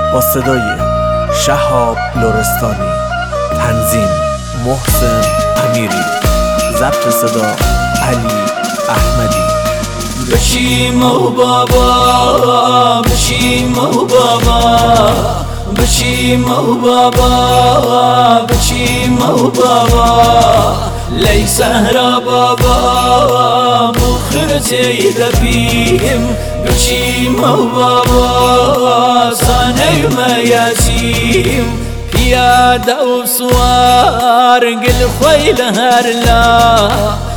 با صدای شهاب لرستانی، تنظیم محسن امیری، ضبط صدا علی احمدی. بشیم و بابا، بشیم و بابا، بشیم و بابا، بشیم و بابا، لی سهرا بابا مخرجی دبیم. بشیم و بابا سانه میاسیم، پیاده و سوار قل خویل هرلا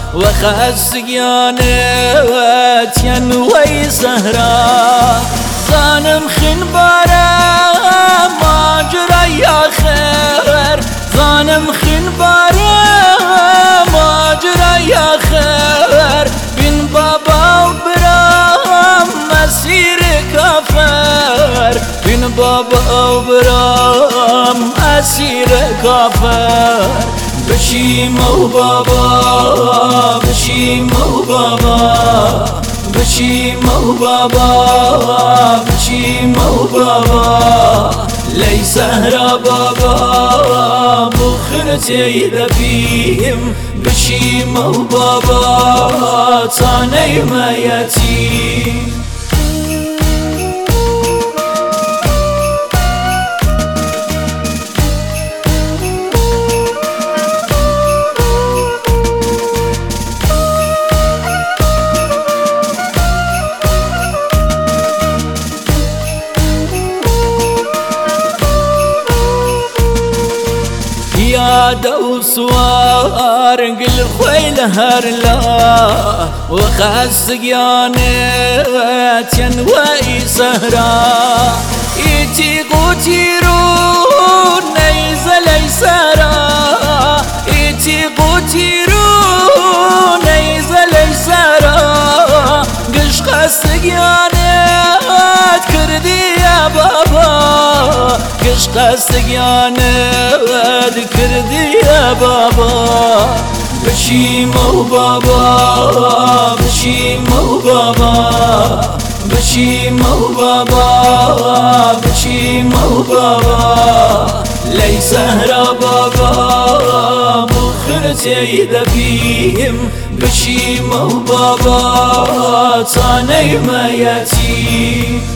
وخسيانت ينوي سهرا. ظانم خنبارا ما جرى يا خير، ظانم خنبارا ما جرى يا خير. بن بابا وبرام مسير كافر، بن بابا وبرام أسير كافر. بشیم و بابا، بشیم و بابا، بشیم و بابا، بشیم و بابا، لی سهرا بابا مخرجی دبیم. بشیم و بابا تانه میتیم. پیاده و سوار قل خویل هرلا وخسيانت ينوي سهرا. ایتی قوتی رو نیزل سرا، ایتی قوتی رو نیزل سرا. قش خسيانت کردی یا بابا، قش خسيانت کردی یا بابا. بشیم و بابا، بشیم و بابا، بشیم و بابا، بشیم و بابا، لی سهرا بابا مخرجی دبیم. بشیم و بابا تانه میتیم.